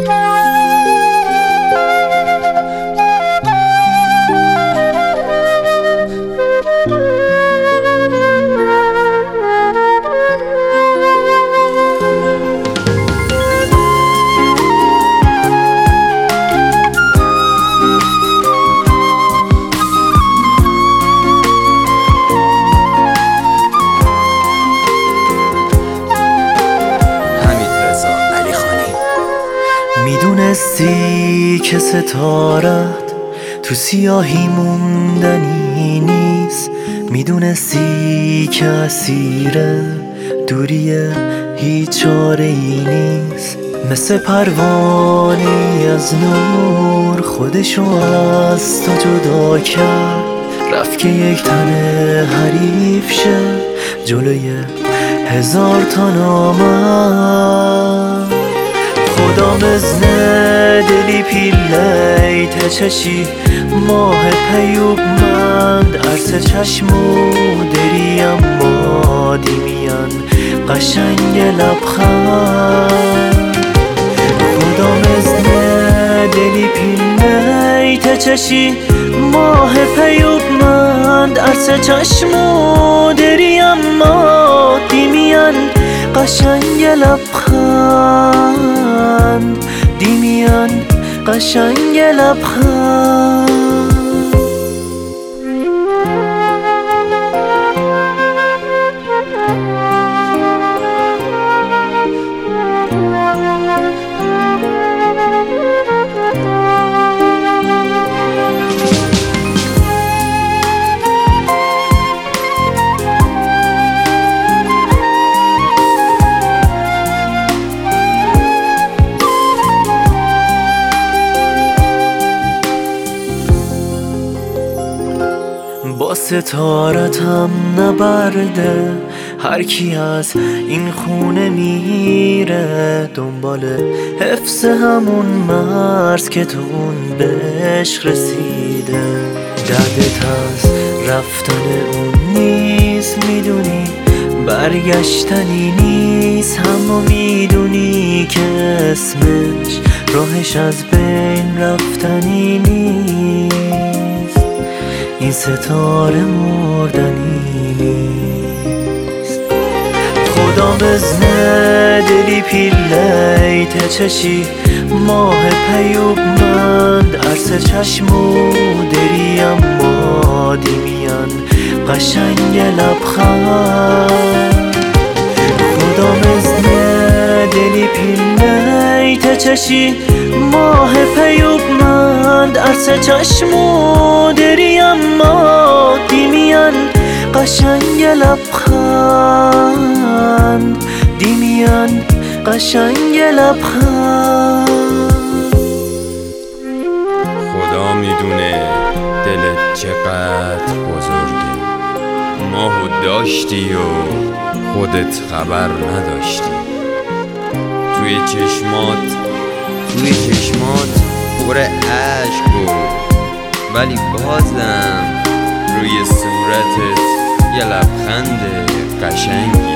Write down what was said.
میدونستی که ستارت تو سیاهی موندنی نیست، میدونستی که اسیر دوری هیچ چاره‌ای نیست، مثل پروانه‌ای از نور خودشو از تو جدا کرد، رفت که یک تن حریف شه جلوی هزار تا نامرد. خدا مزنه دلی پیلی تچشی ماه پیوبمند عرص چشمو دری اما دیمیان قشنگ لبخند. خدا مزنه دلی پیلی تچشی ماه پیوبمند عرص چشمو دری اما دیمیان قشنگ لبخند، دیمیان قشنگ لبخند. با ستارتم نبرده هر کی از این خونه میره، دنبال حفظ همون مرز که تو اون بهش رسیده. دردت از رفتن اون نیست، میدونی برگشتنی نیست، اما میدونی که اسمش راهش از بین رفتنی نیست. این ستاره مردنی نیست. خدا بزنه دلی پیلی تچشی ماه پیوبمند عرص چشمو دری اما دیمیان قشنگ لبخند. خدا بزنه دلی پیلی تچشی ماه پیوبمند عرص چشمو دری اما دیمیان قشنگ لبخند، دیمیان قشنگ لبخند. خدا میدونه دلت چقدر بزرگه، ماهو داشتی و خودت خبر نداشتی. توی چشمات پر عشق بود، ولی بازم روی صورتت یه لبخند قشنگی